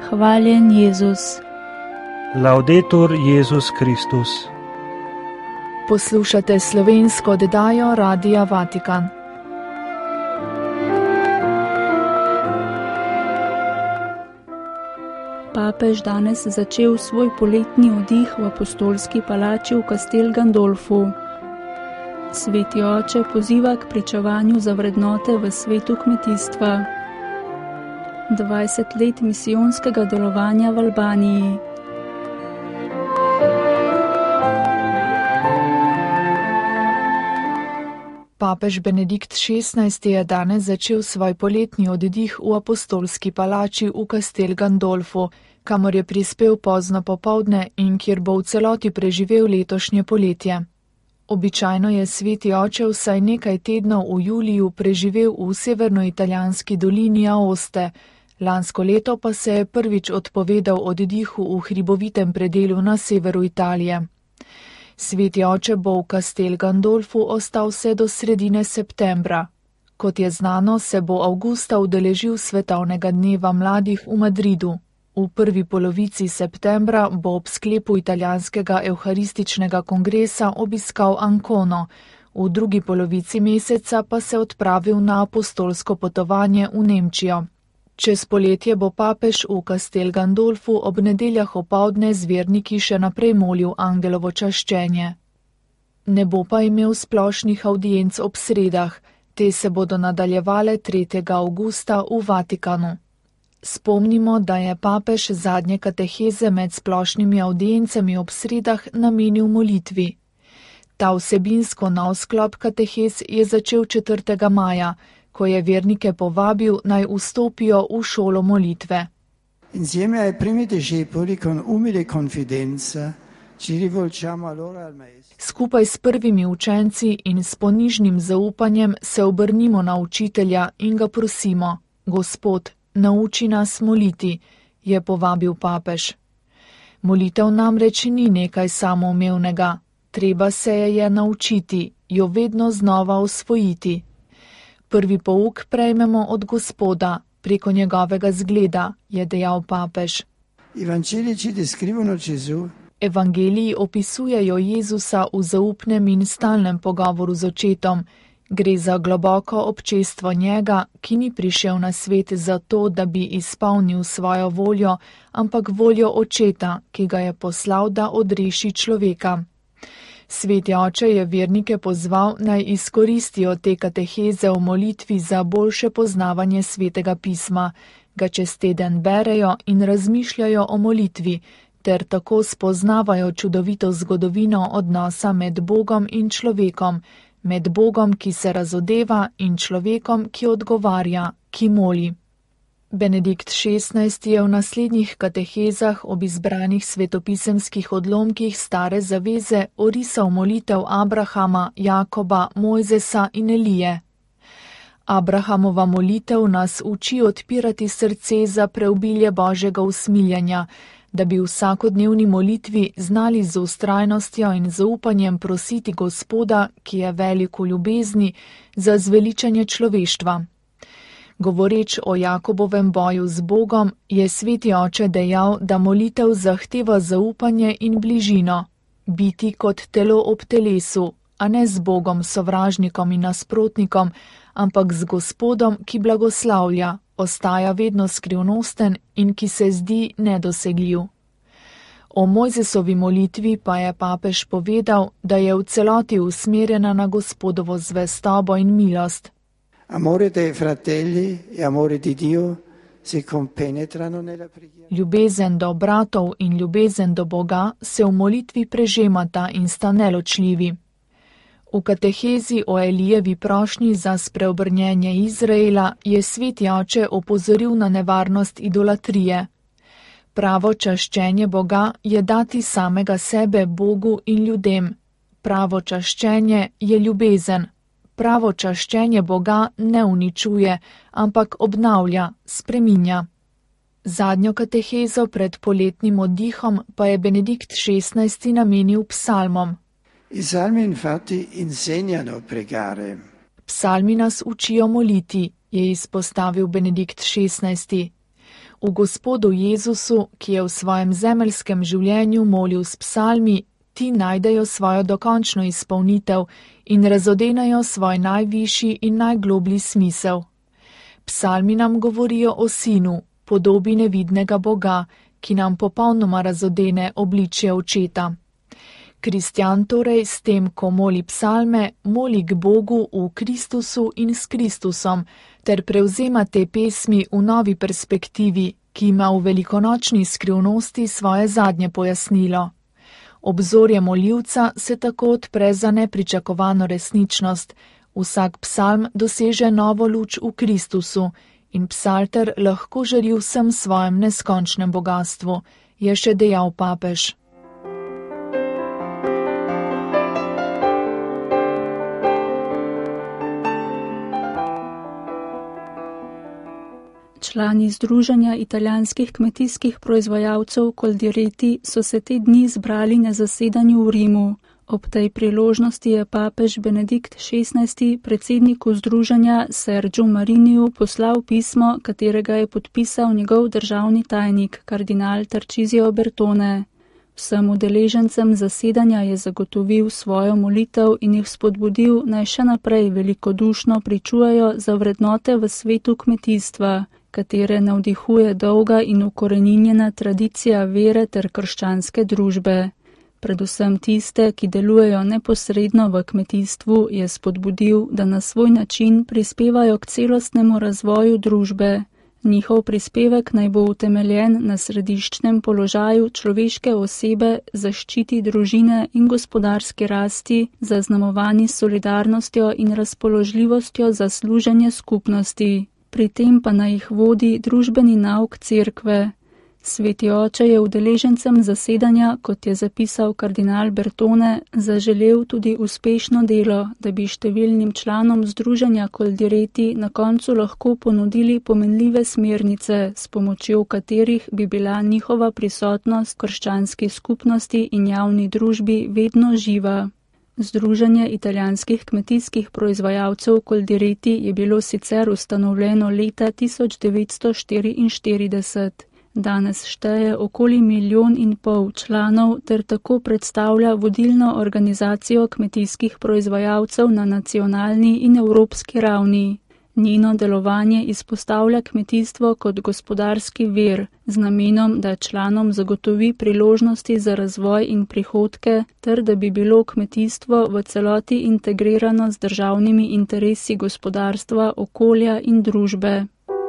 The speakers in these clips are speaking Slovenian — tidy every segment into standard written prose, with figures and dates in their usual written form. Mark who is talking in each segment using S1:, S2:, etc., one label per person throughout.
S1: Hvaljen Jezus.
S2: Laudetur Jezus Kristus.
S3: Poslušate slovensko oddajo Radia Vatikan.
S1: Papež danes začel svoj poletni oddih v apostolski palači v Castel Gandolfu. Sveti oče poziva k pričevanju za vrednote v svetu kmetijstva. 20 let misijonskega delovanja v Albaniji.
S3: Papež Benedikt XVI je danes začel svoj poletni oddih v apostolski palači v Castel Gandolfu, kamor je prispel pozno popoldne in kjer bo v celoti preživel letošnje poletje. Običajno je sveti oče vsaj nekaj tednov v juliju preživel v severnoitalijanski dolini Aoste, lansko leto pa se je prvič odpovedal oddihu v hribovitem predelu na severu Italije. Sveti oče bo v Castel Gandolfu ostal vse do sredine septembra. Kot je znano, se bo avgusta udeležil svetovnega dneva mladih v Madridu. V prvi polovici septembra bo ob sklepu italijanskega evharističnega kongresa obiskal Ancono, v drugi polovici meseca pa se odpravil na apostolsko potovanje v Nemčijo. Čez poletje bo papež v Castel Gandolfu ob nedeljah opoldne z verniki še naprej molil angelovo čaščenje. Ne bo pa imel splošnih avdienc ob sredah, te se bodo nadaljevale 3. avgusta v Vatikanu. Spomnimo, da je papež zadnje kateheze med splošnimi avdiencami ob sredah namenil molitvi. Ta vsebinsko nov sklop katehez je začel 4. maja, ko je vernike povabil, naj vstopijo v šolo molitve.
S4: Insieme ai primi discepoli con umile confidenza ci rivolgiamo allora al Maestro.
S3: Skupaj s prvimi učenci in s ponižnim zaupanjem se obrnimo na učitelja in ga prosimo: Gospod, nauči nas moliti, je povabil papež. Molitev namreč ni nekaj samoumevnega, treba se je naučiti, jo vedno znova osvojiti. Prvi pouk prejmemo od Gospoda, preko njegovega zgleda, je dejal papež. Evangeliji opisujejo Jezusa v zaupnem in stalnem pogovoru z očetom. Gre za globoko občestvo njega, ki ni prišel na svet zato, da bi izpolnil svojo voljo, ampak voljo očeta, ki ga je poslal, da odreši človeka. Sveti oče je vernike pozval, naj izkoristijo te kateheze v molitvi za boljše poznavanje svetega pisma, ga čez teden berejo in razmišljajo o molitvi, ter tako spoznavajo čudovito zgodovino odnosa med Bogom in človekom, med Bogom, ki se razodeva, in človekom, ki odgovarja, ki moli. Benedikt XVI je v naslednjih katehezah ob izbranih svetopisemskih odlomkih stare zaveze orisal molitev Abrahama, Jakoba, Mojzesa in Elije. Abrahamova molitev nas uči odpirati srce za preobilje Božjega usmiljanja, da bi v vsakodnevni molitvi znali z vztrajnostjo in zaupanjem prositi Gospoda, ki je velik v ljubezni, za zveličanje človeštva. Govoreč o Jakobovem boju z Bogom, je sveti oče dejal, da molitev zahteva zaupanje in bližino, biti kot telo ob telesu, a ne z Bogom, sovražnikom in nasprotnikom, ampak z Gospodom, ki blagoslavlja, ostaja vedno skrivnosten in ki se zdi nedosegljiv. O Mojzesovi molitvi pa je papež povedal, da je v celoti usmerjena na Gospodovo zvestobo in milost.
S4: Amore dei fratelli e amore di Dio si compenetrano nella preghiera.
S3: Ljubezen do bratov in ljubezen do Boga se v molitvi prežemata in sta neločljivi. V katehezi o Elijevi prošnji za spreobrnjenje Izraela je sveti oče opozoril na nevarnost idolatrije. Pravo čaščenje Boga je dati samega sebe Bogu in ljudem. Pravo čaščenje je ljubezen. Pravo čaščenje Boga ne uničuje, ampak obnavlja, spreminja. Zadnjo katehezo pred poletnim oddihom pa je Benedikt XVI namenil psalmom.
S4: I salmi infatti insegnano pregare.
S3: Psalmi nas učijo moliti, je izpostavil Benedikt XVI. V Gospodu Jezusu, ki je v svojem zemeljskem življenju molil s psalmi, ti najdejo svojo dokončno izpolnitev in razodenajo svoj najvišji in najgloblji smisel. Psalmi nam govorijo o Sinu, podobi nevidnega Boga, ki nam popolnoma razodene obličje Očeta. Kristjan torej s tem, ko moli psalme, moli k Bogu v Kristusu in s Kristusom, ter prevzema te pesmi v novi perspektivi, ki ima v velikonočni skrivnosti svoje zadnje pojasnilo. Obzorje moljivca se tako odpre za nepričakovano resničnost, vsak psalm doseže novo luč v Kristusu in psalter lahko žari vsem svojem neskončnem bogatstvu, je še dejal papež.
S1: Člani Združenja italijanskih kmetijskih proizvajalcev Coldiretti so se te dni zbrali na zasedanju v Rimu. Ob tej priložnosti je papež Benedikt XVI predsedniku združenja Sergio Mariniju poslal pismo, katerega je podpisal njegov državni tajnik, kardinal Tarcisio Bertone. Vsem udeležencem zasedanja je zagotovil svojo molitev in jih spodbudil, naj še naprej velikodušno pričujejo za vrednote v svetu kmetijstva, katere navdihuje dolga in ukoreninjena tradicija vere ter krščanske družbe. Predvsem tiste, ki delujejo neposredno v kmetijstvu, je spodbudil, da na svoj način prispevajo k celostnemu razvoju družbe. Njihov prispevek naj bo utemeljen na središčnem položaju človeške osebe, zaščiti družine in gospodarski rasti, zaznamovani solidarnostjo in razpoložljivostjo za služenje skupnosti. Pri tem pa naj jih vodi družbeni nauk cerkve. Sveti oče je udeležencem zasedanja, kot je zapisal kardinal Bertone, zaželel tudi uspešno delo, da bi številnim članom združenja Coldiretti na koncu lahko ponudili pomenljive smernice, s pomočjo katerih bi bila njihova prisotnost v krščanski skupnosti in javni družbi vedno živa. Združenje italijanskih kmetijskih proizvajalcev Coldiretti je bilo sicer ustanovljeno leta 1944. Danes šteje okoli 1,5 milijona članov ter tako predstavlja vodilno organizacijo kmetijskih proizvajalcev na nacionalni in evropski ravni. Njeno delovanje izpostavlja kmetijstvo kot gospodarski vir, z namenom, da članom zagotovi priložnosti za razvoj in prihodke, ter da bi bilo kmetijstvo v celoti integrirano z državnimi interesi gospodarstva, okolja in družbe.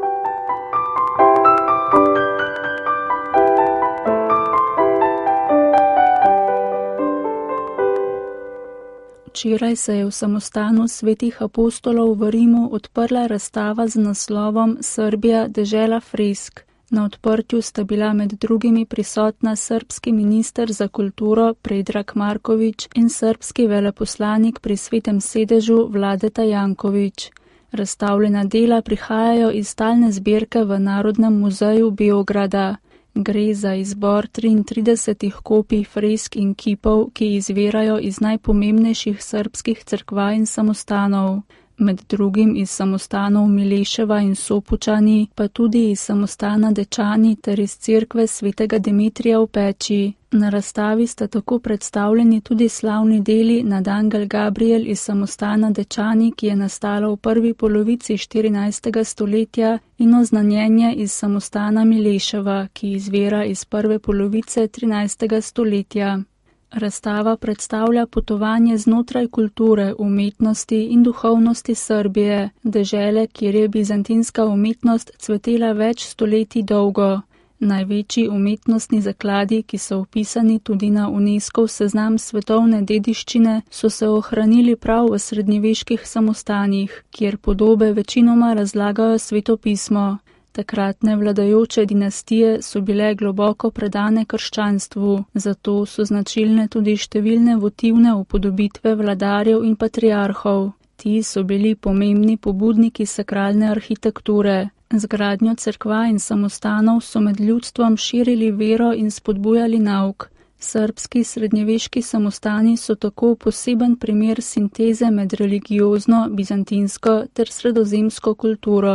S1: Včeraj se je v samostanu svetih apostolov v Rimu odprla razstava z naslovom Srbija, dežela fresk. Na odprtju sta bila med drugimi prisotna srbski minister za kulturo Predrag Marković in srbski veleposlanik pri Svetem sedežu Vladeta Janković. Razstavljena dela prihajajo iz stalne zbirke v Narodnem muzeju Beograda. Gre za izbor 33 kopij fresk in kipov, ki izvirajo iz najpomembnejših srbskih cerkva in samostanov. Med drugim iz samostanov Mileševa in Sopočani, pa tudi iz samostana Dečani ter iz cerkve svetega Dimitrija v Peči. Na razstavi sta tako predstavljeni tudi slavni deli nad Angel Gabriel iz samostana Dečani, ki je nastala v prvi polovici 14. stoletja, in oznanjenje iz samostana Mileševa, ki izvira iz prve polovice 13. stoletja. Razstava predstavlja potovanje znotraj kulture, umetnosti in duhovnosti Srbije, dežele, kjer je bizantinska umetnost cvetela več stoletij dolgo. Največji umetnostni zakladi, ki so vpisani tudi na UNESCOV seznam svetovne dediščine, so se ohranili prav v srednjeveških samostanih, kjer podobe večinoma razlagajo svetopismo. Takratne vladajoče dinastije so bile globoko predane krščanstvu, zato so značilne tudi številne votivne upodobitve vladarjev in patriarhov. Ti so bili pomembni pobudniki sakralne arhitekture. Z gradnjo cerkva in samostanov so med ljudstvom širili vero in spodbujali nauk. Srbski srednjeveški samostani so tako poseben primer sinteze med religiozno, bizantinsko ter sredozemsko kulturo.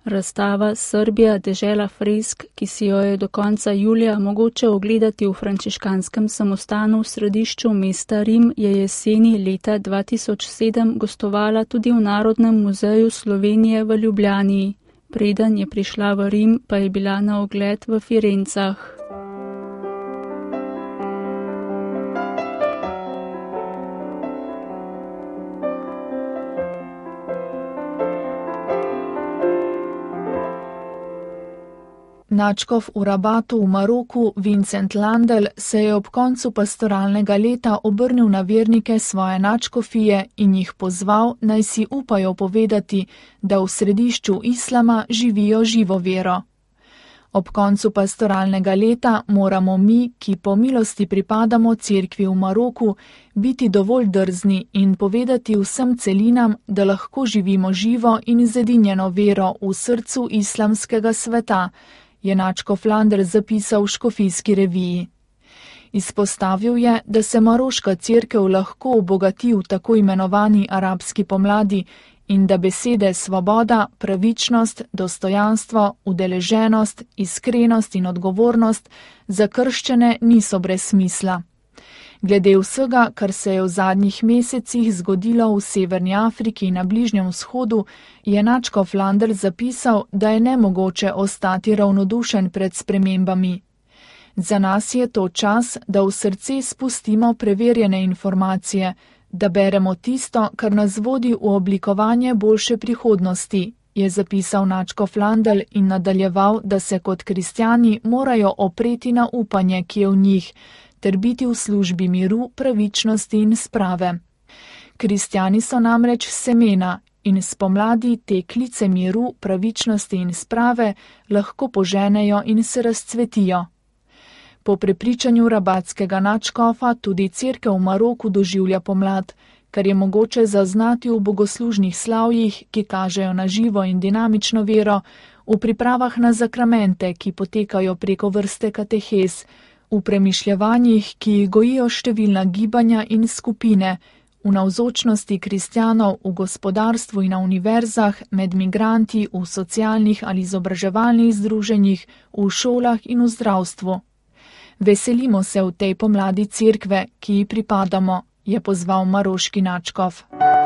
S1: Razstava Srbija, dežela fresk, ki si jo je do konca julija mogoče ogledati v frančiškanskem samostanu v središču mesta Rim, je jeseni leta 2007 gostovala tudi v Narodnem muzeju Slovenije v Ljubljani. Preden je prišla v Rim, pa je bila na ogled v Firencah.
S3: Nadškof v Rabatu v Maroku Vincent Landel se je ob koncu pastoralnega leta obrnil na vernike svoje nadškofije in jih pozval, naj si upajo povedati, da v središču islama živijo živo vero. Ob koncu pastoralnega leta moramo mi, ki po milosti pripadamo cerkvi v Maroku, biti dovolj drzni in povedati vsem celinam, da lahko živimo živo in zedinjeno vero v srcu islamskega sveta, je nadškof Landel zapisal v škofijski reviji. Izpostavil je, da se maroška cerkev lahko obogati v tako imenovani arabski pomladi in da besede svoboda, pravičnost, dostojanstvo, udeleženost, iskrenost in odgovornost za krščane niso brez smisla. Glede vsega, kar se je v zadnjih mesecih zgodilo v Severni Afriki in na Bližnjem vzhodu, je nadškof Landel zapisal, da je nemogoče ostati ravnodušen pred spremembami. Za nas je to čas, da v srce spustimo preverjene informacije, da beremo tisto, kar nas vodi v oblikovanje boljše prihodnosti, je zapisal nadškof Landel in nadaljeval, da se kot kristjani morajo opreti na upanje, ki je v njih, ter biti v službi miru, pravičnosti in sprave. Kristjani so namreč semena in spomladi te klice miru, pravičnosti in sprave lahko poženejo in se razcvetijo. Po prepričanju rabatskega nadškofa tudi cerkev v Maroku doživlja pomlad, kar je mogoče zaznati v bogoslužnih slavjih, ki kažejo na živo in dinamično vero, v pripravah na zakramente, ki potekajo preko vrste katehez, v premišljevanjih, ki gojijo številna gibanja in skupine, v navzočnosti kristjanov v gospodarstvu in na univerzah, med migranti, v socialnih ali izobraževalnih združenjih, v šolah in v zdravstvu. Veselimo se v tej pomladi cerkve, ki ji pripadamo, je pozval maroški nadškof.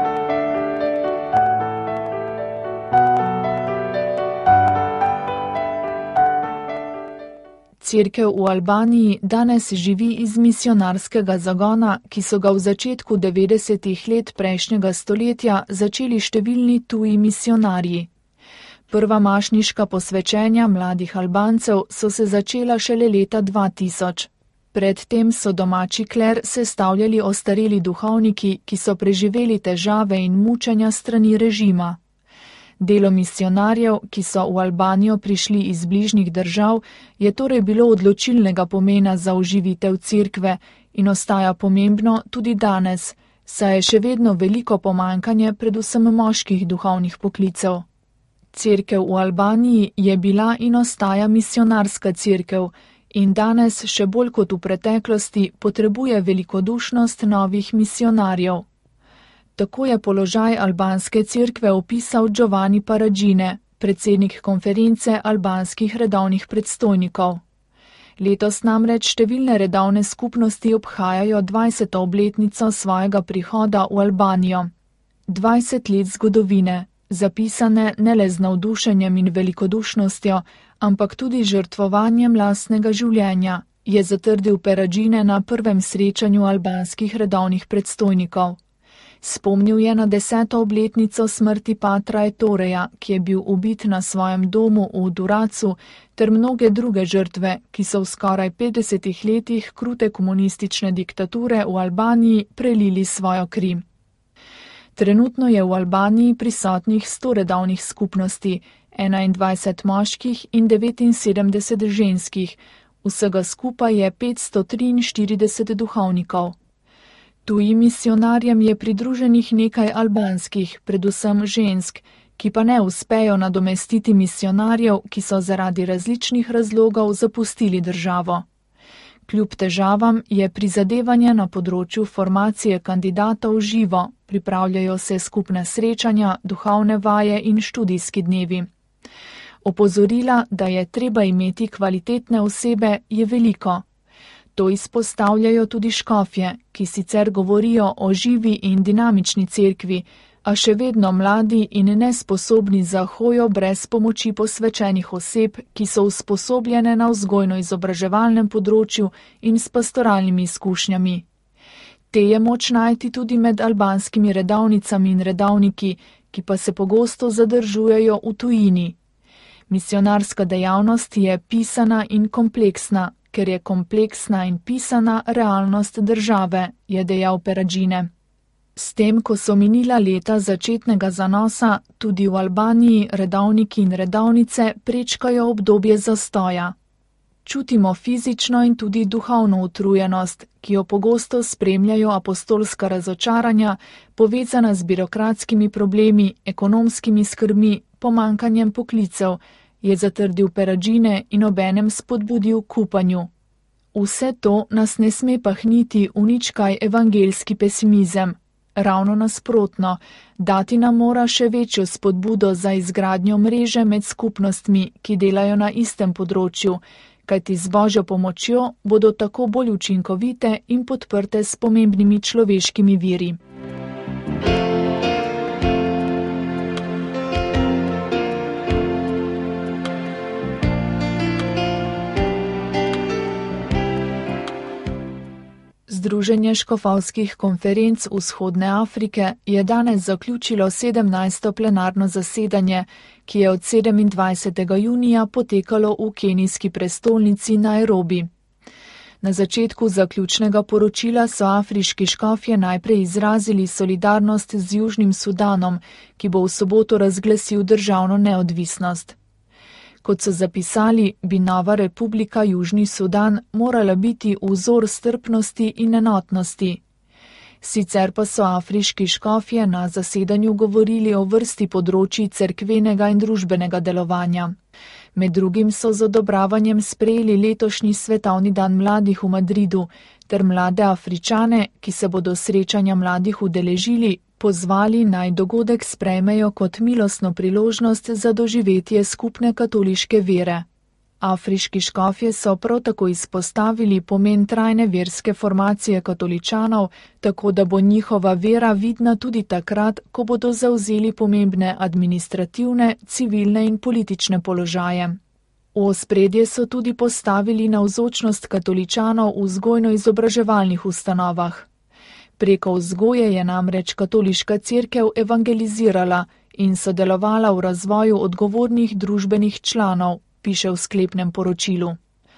S3: Cerkev v Albaniji danes živi iz misionarskega zagona, ki so ga v začetku 90. let prejšnjega stoletja začeli številni tuji misionarji. Prva mašniška posvečenja mladih Albancev so se začela šele leta 2000. Predtem so domači kler sestavljali ostareli duhovniki, ki so preživeli težave in mučenja strani režima. Delo misionarjev, ki so v Albanijo prišli iz bližnjih držav, je torej bilo odločilnega pomena za oživitev cerkve in ostaja pomembno tudi danes, saj je še vedno veliko pomanjkanje predvsem moških duhovnih poklicev. Cerkev v Albaniji je bila in ostaja misionarska cerkev in danes še bolj kot v preteklosti potrebuje velikodušnost novih misionarjev. Tako je položaj albanske cerkve opisal Giovanni Paragine, predsednik konference albanskih redovnih predstojnikov. Letos namreč številne redovne skupnosti obhajajo 20. obletnico svojega prihoda v Albanijo. 20 let zgodovine, zapisane ne le z navdušenjem in velikodušnostjo, ampak tudi žrtvovanjem lastnega življenja, je zatrdil Paragine na prvem srečanju albanskih redovnih predstojnikov. Spomnil je na 10. obletnico smrti patra Etoreja, ki je bil ubit na svojem domu v Duracu, ter mnoge druge žrtve, ki so v skoraj 50 letih krute komunistične diktature v Albaniji prelili svojo kri. Trenutno je v Albaniji prisotnih 100 redovnih skupnosti, 21 moških in 79 ženskih, vsega skupaj je 543 duhovnikov. Tujim misionarjem je pridruženih nekaj albanskih, predvsem žensk, ki pa ne uspejo nadomestiti misionarjev, ki so zaradi različnih razlogov zapustili državo. Kljub težavam je prizadevanje na področju formacije kandidatov živo, pripravljajo se skupne srečanja, duhovne vaje in študijski dnevi. Opozorila, da je treba imeti kvalitetne osebe, je veliko. To izpostavljajo tudi škofje, ki sicer govorijo o živi in dinamični cerkvi, a še vedno mladi in nesposobni za hojo brez pomoči posvečenih oseb, ki so usposobljene na vzgojno-izobraževalnem področju in s pastoralnimi izkušnjami. Te je moč najti tudi med albanskimi redavnicami in redavniki, ki pa se pogosto zadržujejo v tujini. Misionarska dejavnost je pisana in kompleksna, ker je kompleksna in pisana realnost države, je dejal Peragine. S tem, ko so minila leta začetnega zanosa, tudi v Albaniji redavniki in redavnice prečkajo obdobje zastoja. Čutimo fizično in tudi duhovno utrujenost, ki jo pogosto spremljajo apostolska razočaranja, povezana z birokratskimi problemi, ekonomskimi skrbmi, pomankanjem poklicev, je zatrdil Peragine in obenem spodbudil k upanju. Vse to nas ne sme pahniti v nič kaj evangeljski pesimizem. Ravno nasprotno, dati nam mora še večjo spodbudo za izgradnjo mreže med skupnostmi, ki delajo na istem področju, kajti z Božjo pomočjo bodo tako bolj učinkovite in podprte s pomembnimi človeškimi viri. Združenje škofovskih konferenc Vzhodne Afrike je danes zaključilo 17. plenarno zasedanje, ki je od 27. junija potekalo v kenijski prestolnici Nairobi. Na začetku zaključnega poročila so afriški škofje najprej izrazili solidarnost z Južnim Sudanom, ki bo v soboto razglasil državno neodvisnost. Kot so zapisali, bi nova republika Južni Sudan morala biti vzor strpnosti in enotnosti. Sicer pa so afriški škofje na zasedanju govorili o vrsti področji cerkvenega in družbenega delovanja. Med drugim so z odobravanjem sprejeli letošnji svetovni dan mladih v Madridu ter mlade Afričane, ki se bodo srečanja mladih udeležili, pozvali naj dogodek sprejmejo kot milostno priložnost za doživetje skupne katoliške vere. Afriški škofje so prav tako izpostavili pomen trajne verske formacije katoličanov, tako da bo njihova vera vidna tudi takrat, ko bodo zavzeli pomembne administrativne, civilne in politične položaje. V ospredje so tudi postavili navzočnost katoličanov v vzgojno-izobraževalnih ustanovah. Preko vzgoje je namreč katoliška cerkev evangelizirala in sodelovala v razvoju odgovornih družbenih članov, piše v sklepnem poročilu.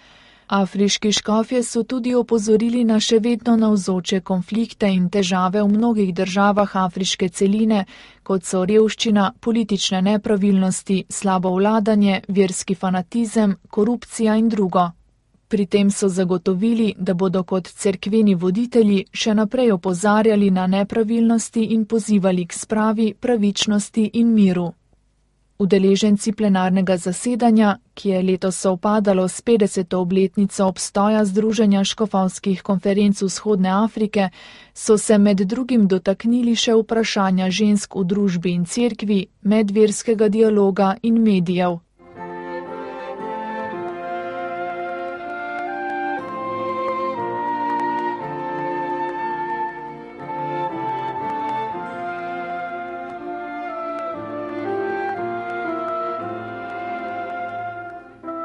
S3: Afriški škofje so tudi opozorili na še vedno navzoče konflikte in težave v mnogih državah afriške celine, kot so revščina, politične nepravilnosti, slabo vladanje, verski fanatizem, korupcija in drugo. Pri tem so zagotovili, da bodo kot cerkveni voditelji še naprej opozarjali na nepravilnosti in pozivali k spravi, pravičnosti in miru. Udeleženci plenarnega zasedanja, ki je letos sovpadalo s 50. obletnico obstoja Združenja škofovskih konferenc Vzhodne Afrike, so se med drugim dotaknili še vprašanja žensk v družbi in cerkvi, medverskega dialoga in medijev.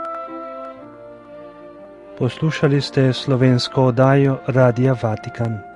S2: Poslušali ste slovensko oddajo Radia Vatikan.